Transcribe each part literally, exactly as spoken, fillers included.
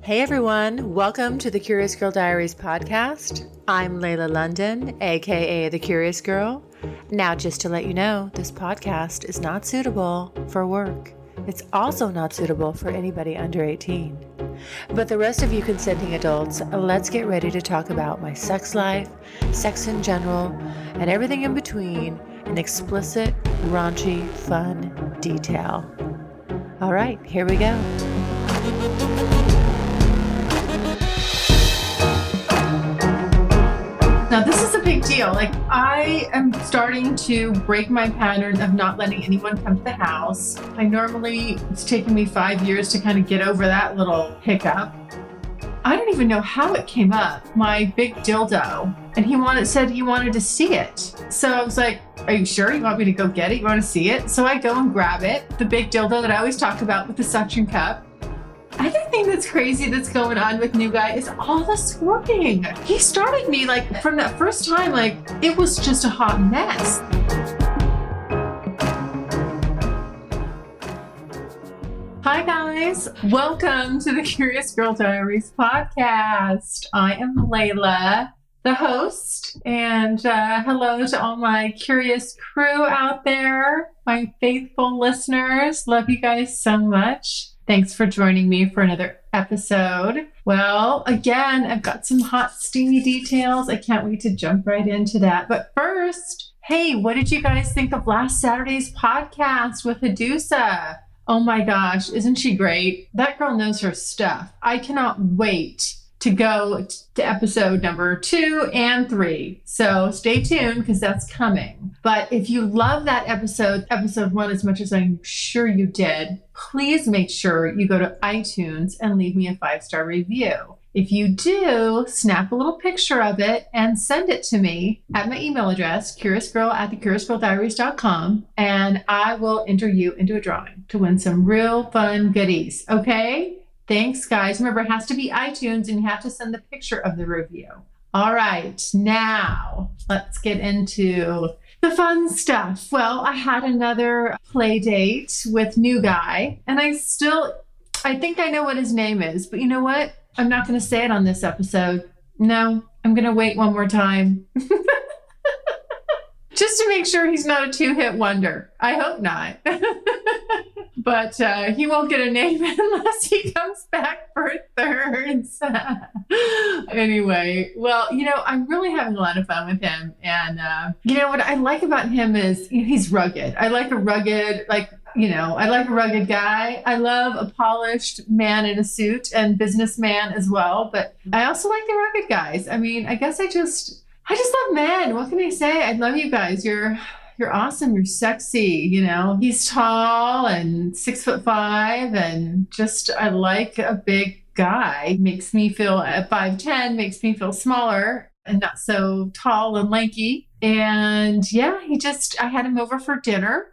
Hey everyone, welcome to the Curious Girl Diaries podcast. I'm Layla London, aka The Curious Girl. Now, just to let you know, this podcast is not suitable for work. It's also not suitable for anybody under eighteen. But the rest of you consenting adults, let's get ready to talk about my sex life, sex in general, and everything in between in explicit, raunchy, fun detail. All right, here we go. Now, this is a big deal. Like, I am starting to break my pattern of not letting anyone come to the house. I normally, it's taken me five years to kind of get over that little hiccup. I don't even know how it came up, my big dildo. And he wanted, said he wanted to see it. So I was like, are you sure you want me to go get it? You want to see it? So I go and grab it, the big dildo that I always talk about with the suction cup. Other thing that's crazy that's going on with New Guy is all the squirting. He started me like from that first time, like it was just a hot mess. Hi guys, welcome to the Curious Girl Diaries podcast. I am Layla, the host, and uh, hello to all my curious crew out there, my faithful listeners. Love you guys so much. Thanks for joining me for another episode. Well, again, I've got some hot, steamy details. I can't wait to jump right into that. But first, hey, what did you guys think of last Saturday's podcast with Hadusa? Oh my gosh, isn't she great? That girl knows her stuff. I cannot wait to go to episode number two and three. So stay tuned because that's coming. But if you love that episode, episode one, as much as I'm sure you did, please make sure you go to iTunes and leave me a five-star review. If you do, snap a little picture of it and send it to me at my email address, curiousgirl at the curious girl diaries dot com, and I will enter you into a drawing to win some real fun goodies. Okay? Thanks, guys. Remember, it has to be iTunes, and you have to send the picture of the review. All right, now let's get into the fun stuff. Well, I had another play date with New Guy, and I still, I think I know what his name is, but you know what? I'm not going to say it on this episode. No, I'm going to wait one more time. Just to make sure he's not a two-hit wonder. I hope not. But uh, he won't get a name unless he comes back for thirds. Anyway, well, you know, I'm really having a lot of fun with him. And, uh, you know, what I like about him is you know, he's rugged. I like a rugged, like, you know, I like a rugged guy. I love a polished man in a suit and businessman as well. But I also like the rugged guys. I mean, I guess I just... I just love men. What can I say? I love you guys. You're you're awesome. You're sexy. You know, he's tall and six foot five, and just I like a big guy. Makes me feel at five ten. Makes me feel smaller and not so tall and lanky. And yeah, he just I had him over for dinner,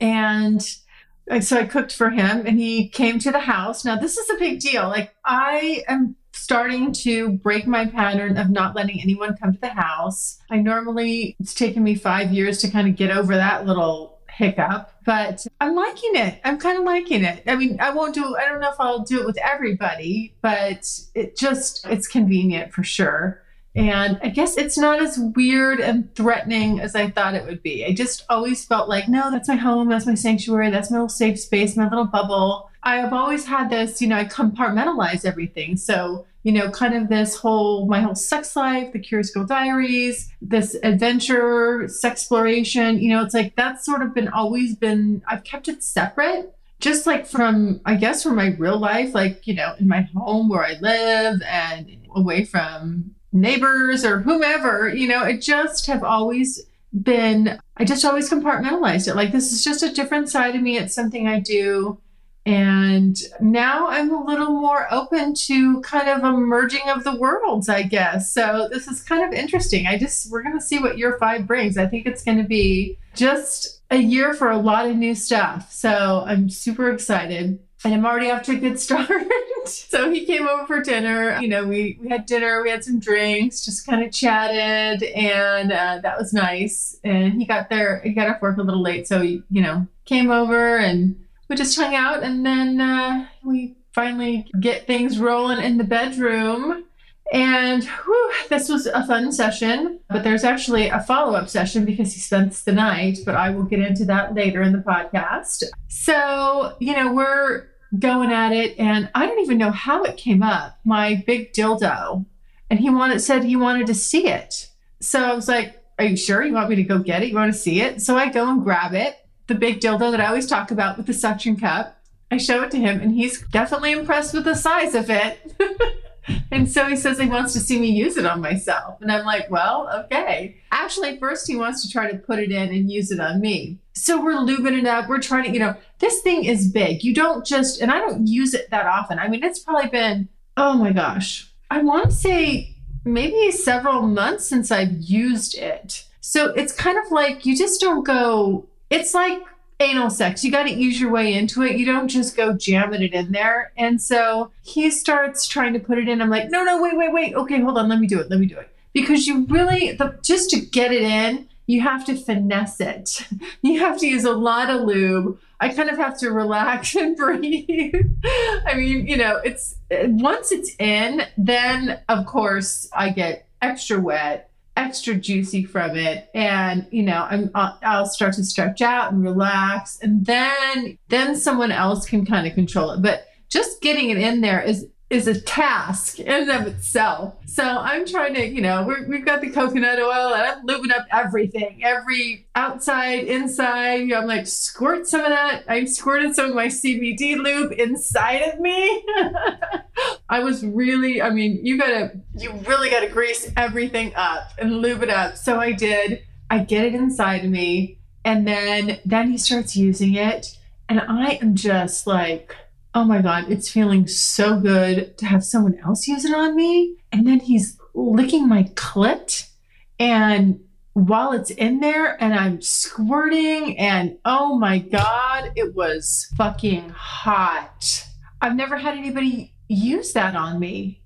and so I cooked for him, and he came to the house. Now this is a big deal. Like I am starting to break my pattern of not letting anyone come to the house. I normally, it's taken me five years to kind of get over that little hiccup, but I'm liking it. I'm kind of liking it. I mean, I won't do, I don't know if I'll do it with everybody, but it just, it's convenient for sure. And I guess it's not as weird and threatening as I thought it would be. I just always felt like, no, that's my home. That's my sanctuary. That's my little safe space, my little bubble. I have always had this, you know, I compartmentalize everything. So, you know, kind of this whole, my whole sex life, the Curious Girl Diaries, this adventure, sexploration, you know, it's like that's sort of been always been, I've kept it separate. Just like from, I guess, from my real life, like, you know, in my home where I live and away from neighbors or whomever, you know, it just have always been, I just always compartmentalized it. Like, this is just a different side of me. It's something I do. And now I'm a little more open to kind of a merging of the worlds, I guess. So this is kind of interesting. I just, we're going to see what year five brings. I think it's going to be just a year for a lot of new stuff. So I'm super excited. And I'm already off to a good start. So he came over for dinner. You know, we, we had dinner, we had some drinks, just kind of chatted, and uh, that was nice. And he got there, he got off work a little late. So he, you know, came over and we just hung out, and then uh, we finally get things rolling in the bedroom. And whew, this was a fun session, but there's actually a follow-up session because he spends the night, but I will get into that later in the podcast. So, you know, we're going at it, and I don't even know how it came up, my big dildo. And he wanted said he wanted to see it. So I was like, are you sure you want me to go get it? You want to see it? So I go and grab it, the big dildo that I always talk about with the suction cup. I show it to him, and he's definitely impressed with the size of it. And so he says he wants to see me use it on myself. And I'm like, well, okay. Actually, first he wants to try to put it in and use it on me. So we're lubing it up. We're trying to, you know, this thing is big. You don't just, and I don't use it that often. I mean, it's probably been, oh my gosh, I want to say maybe several months since I've used it. So it's kind of like, you just don't go, it's like anal sex. You got to ease your way into it. You don't just go jamming it in there. And so he starts trying to put it in. I'm like, no, no, wait, wait, wait. Okay, hold on. Let me do it. Let me do it. Because you really, the, just to get it in, you have to finesse it. You have to use a lot of lube. I kind of have to relax and breathe. I mean, you know, it's once it's in, then of course I get extra wet, extra juicy from it. And, you know, I'm, I'll, I'll start to stretch out and relax. And then, then someone else can kind of control it. But just getting it in there is, is a task in and of itself. So I'm trying to, you know, we're, we've got the coconut oil and I'm lubing up everything, every outside, inside. You know, I'm like, squirt some of that. I squirted some of my C B D lube inside of me. I was really, I mean, you gotta, you really gotta grease everything up and lube it up. So I did. I get it inside of me, and then, then he starts using it, and I am just like, oh my God, it's feeling so good to have someone else use it on me. And then he's licking my clit, and while it's in there, and I'm squirting, and oh my God, it was fucking hot. I've never had anybody use that on me.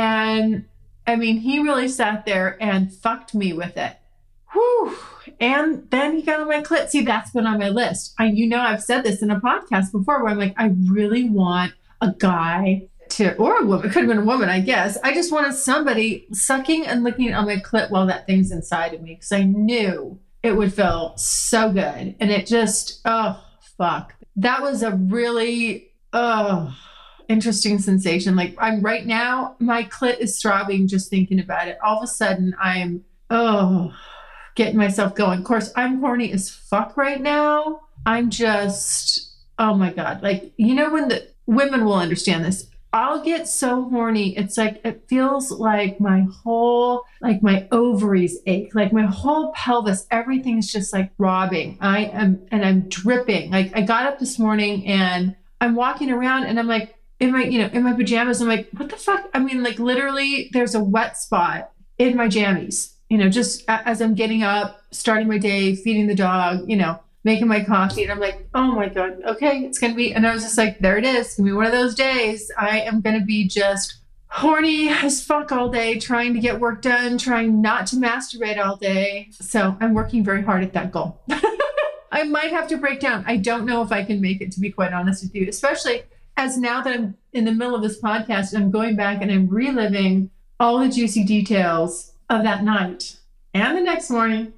And I mean, he really sat there and fucked me with it. Whew. And then he got on my clit. See, that's been on my list. I, you know, I've said this in a podcast before where I'm like, I really want a guy to, or a woman, it could have been a woman, I guess. I just wanted somebody sucking and licking on my clit while that thing's inside of me, because I knew it would feel so good. And it just, oh, fuck. That was a really, oh, interesting sensation. Like, I'm right now, my clit is throbbing just thinking about it. All of a sudden, I'm, oh, getting myself going. Of course, I'm horny as fuck right now. I'm just, oh my God. Like, you know, when the women will understand this, I'll get so horny. It's like, it feels like my whole, like my ovaries ache, like my whole pelvis, everything's just like throbbing. I am, and I'm dripping. Like, I got up this morning and I'm walking around and I'm like, in my, you know, in my pajamas, I'm like, what the fuck? I mean, like, literally there's a wet spot in my jammies, you know, just as I'm getting up, starting my day, feeding the dog, you know, making my coffee. And I'm like, oh my God, okay, it's going to be, and I was just like, there it is. It's going to be one of those days. I am going to be just horny as fuck all day, trying to get work done, trying not to masturbate all day. So I'm working very hard at that goal. I might have to break down. I don't know if I can make it, to be quite honest with you, especially as now that I'm in the middle of this podcast, I'm going back and I'm reliving all the juicy details of that night and the next morning.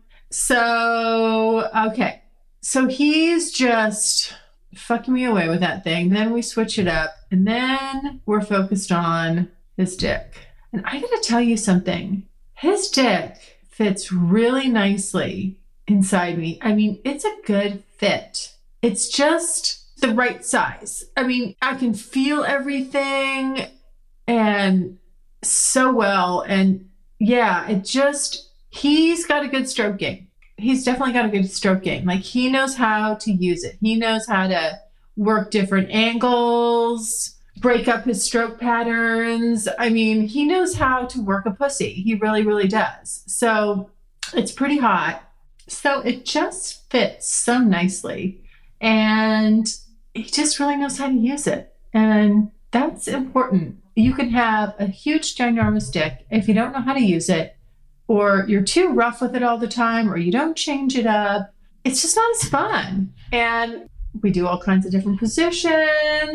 So, okay. So he's just fucking me away with that thing. Then we switch it up, and then we're focused on his dick. And I gotta tell you something. His dick fits really nicely inside me. I mean, it's a good fit. It's just the right size. I mean, I can feel everything and so well. And yeah, it just, he's got a good stroke game. He's definitely got a good stroke game. Like, he knows how to use it. He knows how to work different angles, break up his stroke patterns. I mean, he knows how to work a pussy. He really, really does. So it's pretty hot. So it just fits so nicely. And he just really knows how to use it. And that's important. You can have a huge ginormous dick. If you don't know how to use it, or you're too rough with it all the time, or you don't change it up, it's just not as fun. And we do all kinds of different positions.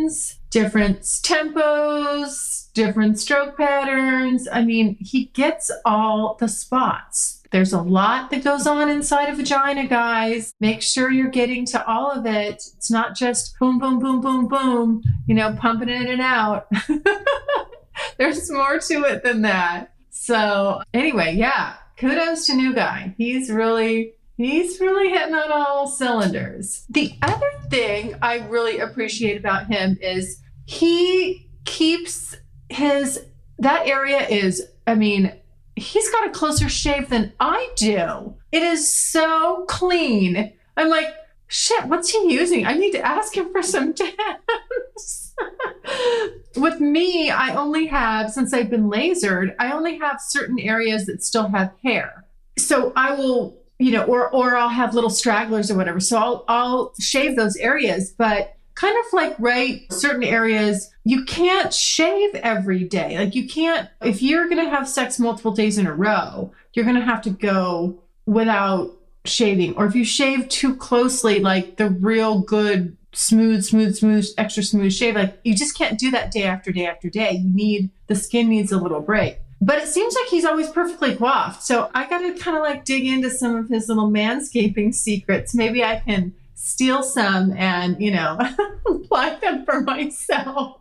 different tempos, different stroke patterns. I mean, he gets all the spots. There's a lot that goes on inside a vagina, guys. Make sure you're getting to all of it. It's not just boom, boom, boom, boom, boom, you know, pumping it in and out. There's more to it than that. So anyway, yeah, kudos to New Guy. He's really, he's really hitting on all cylinders. The other thing I really appreciate about him is he keeps his, that area is, I mean, he's got a closer shave than I do. It is so clean. I'm like, shit, what's he using? I need to ask him for some tips. With me, I only have, since I've been lasered, I only have certain areas that still have hair. So I will, you know, or or I'll have little stragglers or whatever. So I'll I'll shave those areas, but kind of like right certain areas, you can't shave every day. Like you can't, if you're going to have sex multiple days in a row, you're going to have to go without shaving. Or if you shave too closely, like the real good smooth, smooth, smooth, extra smooth shave, like you just can't do that day after day after day. You need, the skin needs a little break. But it seems like he's always perfectly coiffed. So I got to kind of like dig into some of his little manscaping secrets. Maybe I can steal some and, you know, apply them for myself.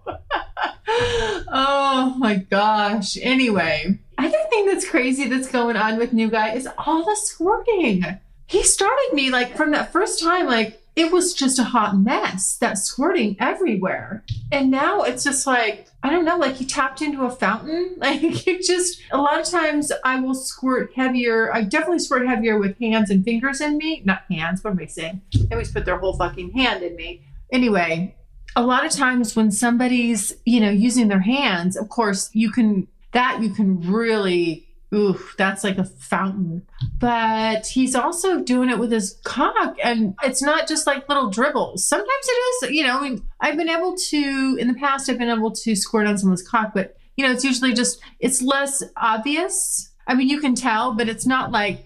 Oh my gosh. Anyway, other thing that's crazy that's going on with New Guy is all the squirting. He started me like from that first time, like it was just a hot mess, that squirting everywhere. And now it's just like, I don't know, like he tapped into a fountain. Like it just, a lot of times I will squirt heavier. I definitely squirt heavier with hands and fingers in me. Not hands, what am I saying? They always put their whole fucking hand in me. Anyway, a lot of times when somebody's, you know, using their hands, of course you can, that you can really, ooh, that's like a fountain. But he's also doing it with his cock, and it's not just like little dribbles. Sometimes it is, you know, I mean, I've been able to, in the past, I've been able to squirt on someone's cock, but, you know, it's usually just, it's less obvious. I mean, you can tell, but it's not like,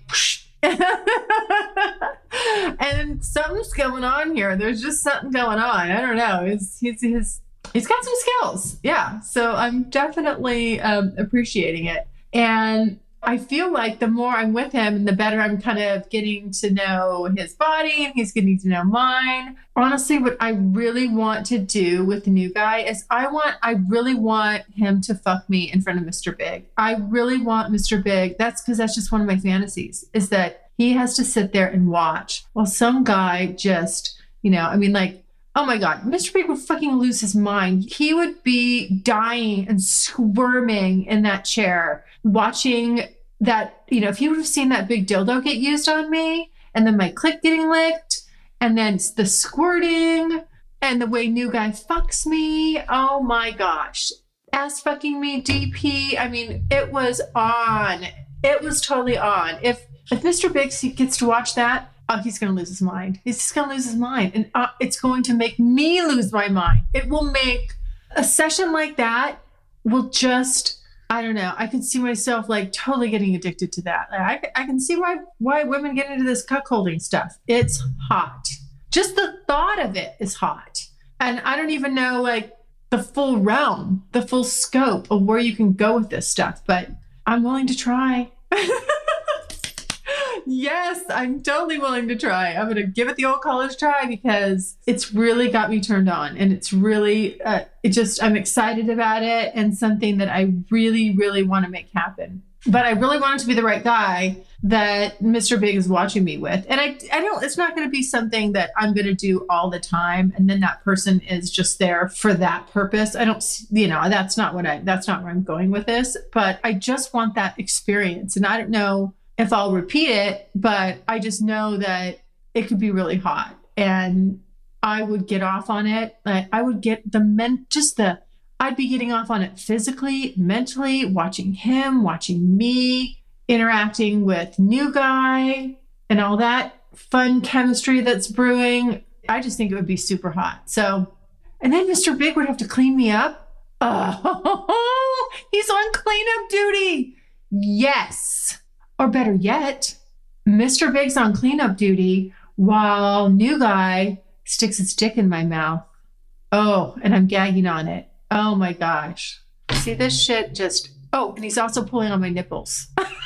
and something's going on here. There's just something going on. I don't know. He's, he's, he's, he's got some skills. Yeah. So I'm definitely um, appreciating it. And I feel like the more I'm with him, the better I'm kind of getting to know his body and he's getting to know mine. Honestly, what I really want to do with the New Guy is I want, I really want him to fuck me in front of Mister Big. I really want Mister Big. That's because that's just one of my fantasies, is that he has to sit there and watch while some guy just, you know, I mean, like, oh my God, Mister Big would fucking lose his mind. He would be dying and squirming in that chair, watching that, you know, if he would have seen that big dildo get used on me, and then my clit getting licked, and then the squirting, and the way New Guy fucks me. Oh my gosh. Ass fucking me, D P. I mean, it was on. It was totally on. If, if Mister Big gets to watch that, oh, he's going to lose his mind. He's just going to lose his mind. And uh, it's going to make me lose my mind. It will make a session like that will just, I don't know. I can see myself like totally getting addicted to that. Like, I, I can see why, why women get into this cuckolding stuff. It's hot. Just the thought of it is hot. And I don't even know like the full realm, the full scope of where you can go with this stuff, but I'm willing to try. Yes, I'm totally willing to try. I'm going to give it the old college try because it's really got me turned on, and it's really, uh, it just, I'm excited about it and something that I really, really want to make happen. But I really want it to be the right guy that Mister Big is watching me with. And I, I don't, it's not going to be something that I'm going to do all the time. And then that person is just there for that purpose. I don't, you know, that's not what I, that's not where I'm going with this, but I just want that experience. And I don't know if I'll repeat it, but I just know that it could be really hot and I would get off on it. I, I would get the men, just the, I'd be getting off on it physically, mentally, watching him, watching me, interacting with New Guy and all that fun chemistry that's brewing. I just think it would be super hot. So, and then Mister Big would have to clean me up. Oh, he's on cleanup duty. Yes. Or better yet, Mister Big's on cleanup duty while New Guy sticks his dick in my mouth. Oh, and I'm gagging on it. Oh my gosh. See this shit just, oh, and he's also pulling on my nipples.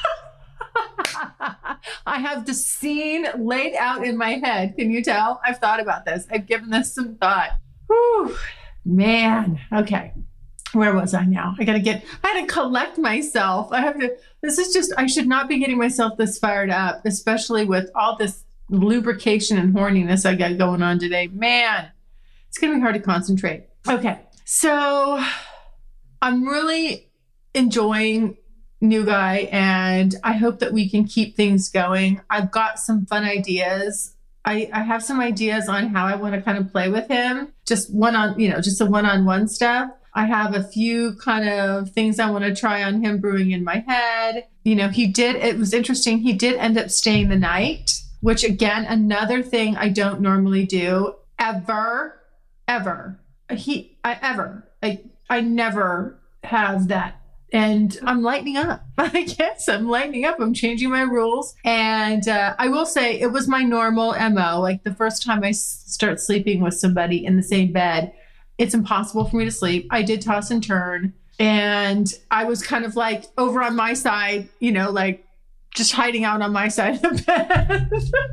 I have the scene laid out in my head. Can you tell? I've thought about this. I've given this some thought. Whew, man. Okay. Where was I now? I got to get, I had to collect myself. I have to, this is just, I should not be getting myself this fired up, especially with all this lubrication and horniness I got going on today. Man, it's going to be hard to concentrate. Okay. So I'm really enjoying New Guy, and I hope that we can keep things going. I've got some fun ideas. I, I have some ideas on how I want to kind of play with him. Just one on, you know, just the one-on-one stuff. I have a few kind of things I want to try on him brewing in my head. You know, he did, it was interesting. He did end up staying the night, which again, another thing I don't normally do ever, ever. He, I ever, I, I never have that. And I'm lightening up. I guess I'm lightening up. I'm changing my rules. And uh, I will say it was my normal M O. Like the first time I s- start sleeping with somebody in the same bed, it's impossible for me to sleep. I did toss and turn. And I was kind of like over on my side, you know, like just hiding out on my side of the bed.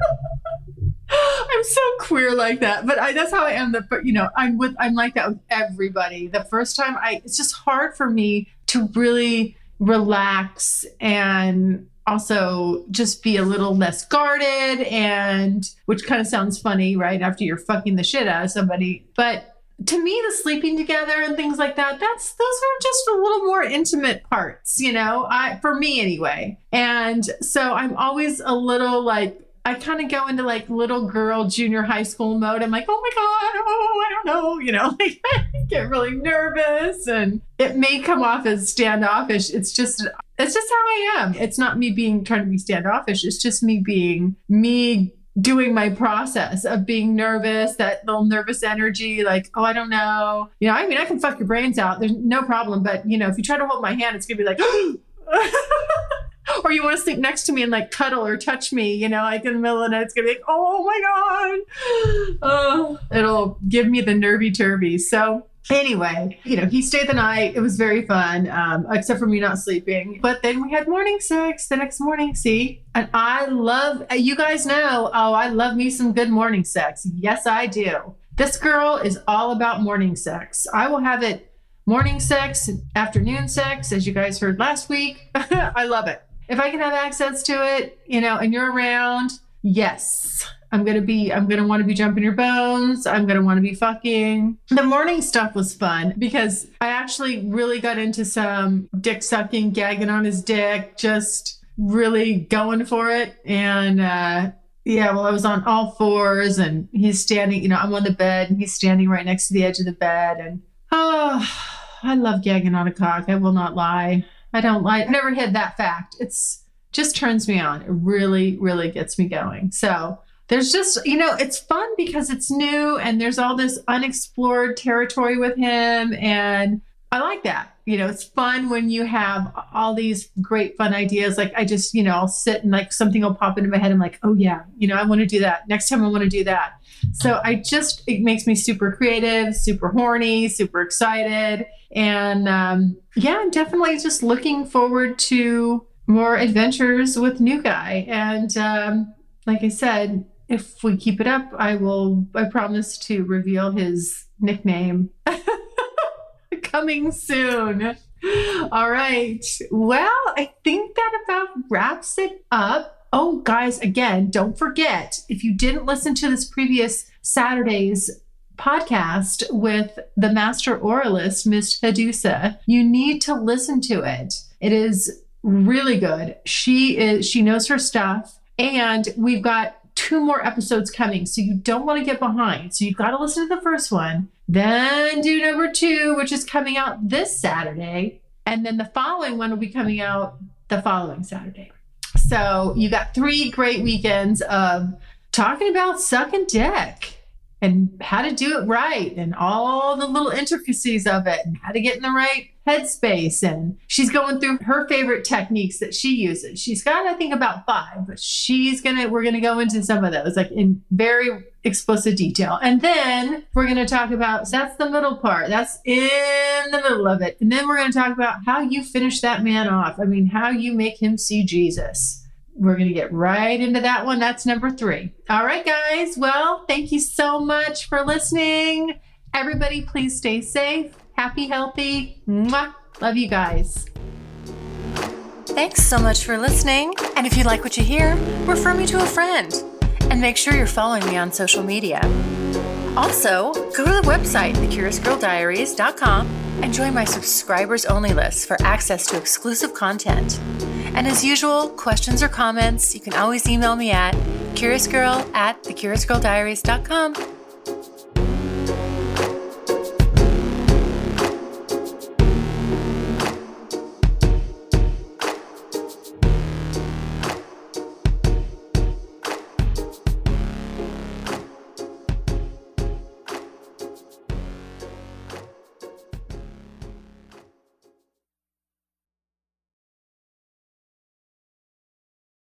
I'm so queer like that, but I, that's how I am. The, you know, I'm with, I'm like that with everybody. The first time I, it's just hard for me to really relax and also just be a little less guarded, and which kind of sounds funny, right? After you're fucking the shit out of somebody. But to me, the sleeping together and things like that, that's, those are just a little more intimate parts, you know, I, for me anyway. And so I'm always a little like, I kind of go into like little girl junior high school mode. I'm like, oh my God, oh, I don't know. You know, like I get really nervous, and it may come off as standoffish. It's just, it's just how I am. It's not me being, trying to be standoffish. It's just me being me doing my process of being nervous, that little nervous energy, like, oh, I don't know. You know, I mean, I can fuck your brains out. There's no problem. But, you know, if you try to hold my hand, it's going to be like, or you want to sleep next to me and like cuddle or touch me, you know, like in the middle of the night, it's going to be like, oh my God. Oh, it'll give me the nervy turvy. So anyway, you know, he stayed the night. It was very fun, um, except for me not sleeping. But then we had morning sex the next morning, see? And I love, you guys know, oh, I love me some good morning sex. Yes, I do. This girl is all about morning sex. I will have it morning sex, afternoon sex, as you guys heard last week. I love it. If I can have access to it, you know, and you're around, yes, I'm going to be, I'm going to want to be jumping your bones. I'm going to want to be fucking. The morning stuff was fun because I actually really got into some dick sucking, gagging on his dick, just really going for it. And, uh, yeah, well, I was on all fours and he's standing, you know, I'm on the bed and he's standing right next to the edge of the bed. And, oh, I love gagging on a cock. I will not lie. I don't like, I've never hid that fact. It's just turns me on. It really, really gets me going. So there's just, you know, it's fun because it's new and there's all this unexplored territory with him. And I like that. You know, it's fun when you have all these great fun ideas. Like I just, you know, I'll sit and like something will pop into my head. I'm like, oh yeah, you know, I want to do that. Next time I want to do that. So I just, it makes me super creative, super horny, super excited. And um, yeah, I'm definitely just looking forward to more adventures with New Guy. And um, like I said, if we keep it up, I will, I promise to reveal his nickname coming soon. All right. Well, I think that about wraps it up. Oh, guys, again, don't forget, if you didn't listen to this previous Saturday's podcast with the master oralist, Miss Hadusa, you need to listen to it. It is really good. She is, she knows her stuff, and we've got two more episodes coming, so you don't want to get behind. So you've got to listen to the first one, then do number two, which is coming out this Saturday, and then the following one will be coming out the following Saturday. So you got three great weekends of talking about sucking dick. and how to do it right and all the little intricacies of it and how to get in the right headspace. And she's going through her favorite techniques that she uses. She's got, I think, about five, but she's going to, we're going to go into some of those like in very explicit detail. And then we're going to talk about, so that's the middle part. That's in the middle of it. And then we're going to talk about how you finish that man off. I mean, how you make him see Jesus. We're going to get right into that one. That's number three. All right, guys. Well, thank you so much for listening. Everybody, please stay safe, happy, healthy. Mwah. Love you guys. Thanks so much for listening. And if you like what you hear, refer me to a friend. And make sure you're following me on social media. Also, go to the website, the curious girl diaries dot com, and join my subscribers only list for access to exclusive content. And as usual, questions or comments, you can always email me at curiousgirl at the curious girl diaries dot com.